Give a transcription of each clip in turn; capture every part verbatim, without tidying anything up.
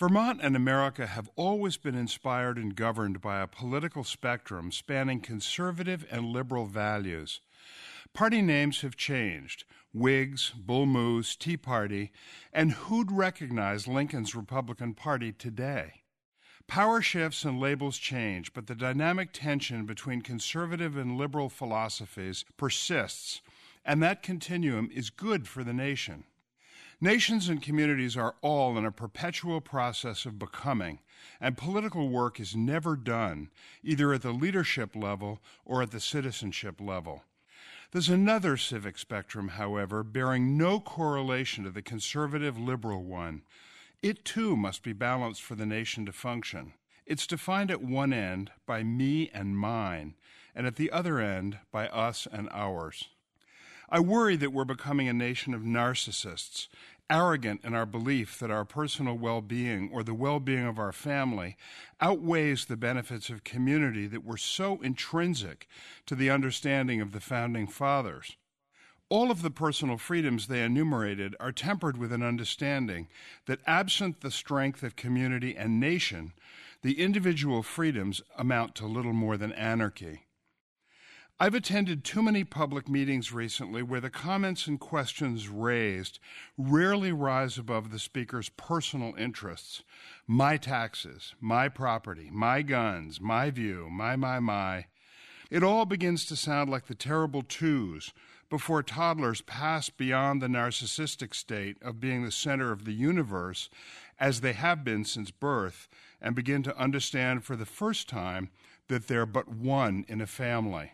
Vermont and America have always been inspired and governed by a political spectrum spanning conservative and liberal values. Party names have changed: Whigs, Bull Moose, Tea Party, and who'd recognize Lincoln's Republican Party today? Power shifts and labels change, but the dynamic tension between conservative and liberal philosophies persists, and that continuum is good for the nation. Nations and communities are all in a perpetual process of becoming, and political work is never done, either at the leadership level or at the citizenship level. There's another civic spectrum, however, bearing no correlation to the conservative-liberal one. It, too, must be balanced for the nation to function. It's defined at one end by me and mine, and at the other end by us and ours. I worry that we're becoming a nation of narcissists, arrogant in our belief that our personal well-being or the well-being of our family outweighs the benefits of community that were so intrinsic to the understanding of the Founding Fathers. All of the personal freedoms they enumerated are tempered with an understanding that absent the strength of community and nation, the individual freedoms amount to little more than anarchy. I've attended too many public meetings recently where the comments and questions raised rarely rise above the speaker's personal interests. My taxes, my property, my guns, my view, my, my, my. It all begins to sound like the terrible twos before toddlers pass beyond the narcissistic state of being the center of the universe, as they have been since birth, and begin to understand for the first time that they're but one in a family.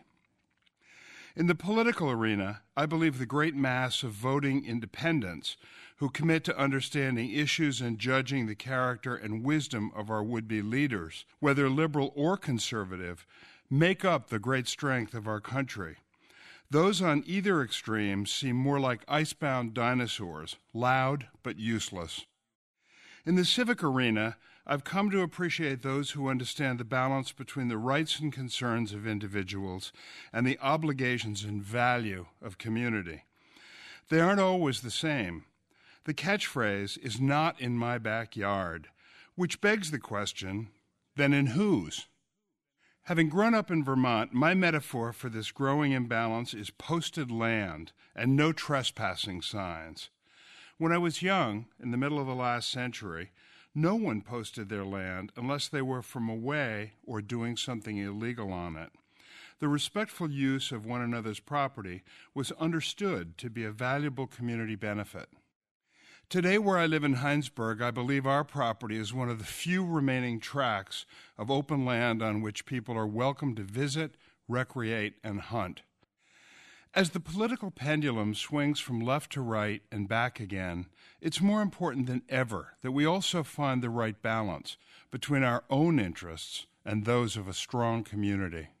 In the political arena, I believe the great mass of voting independents who commit to understanding issues and judging the character and wisdom of our would-be leaders, whether liberal or conservative, make up the great strength of our country. Those on either extreme seem more like icebound dinosaurs, loud but useless. In the civic arena, I've come to appreciate those who understand the balance between the rights and concerns of individuals and the obligations and value of community. They aren't always the same. The catchphrase is not in my backyard, which begs the question, then in whose? Having grown up in Vermont, my metaphor for this growing imbalance is posted land and no trespassing signs. When I was young, in the middle of the last century, no one posted their land unless they were from away or doing something illegal on it. The respectful use of one another's property was understood to be a valuable community benefit. Today, where I live in Heinsberg, I believe our property is one of the few remaining tracts of open land on which people are welcome to visit, recreate, and hunt. As the political pendulum swings from left to right and back again, it's more important than ever that we also find the right balance between our own interests and those of a strong community.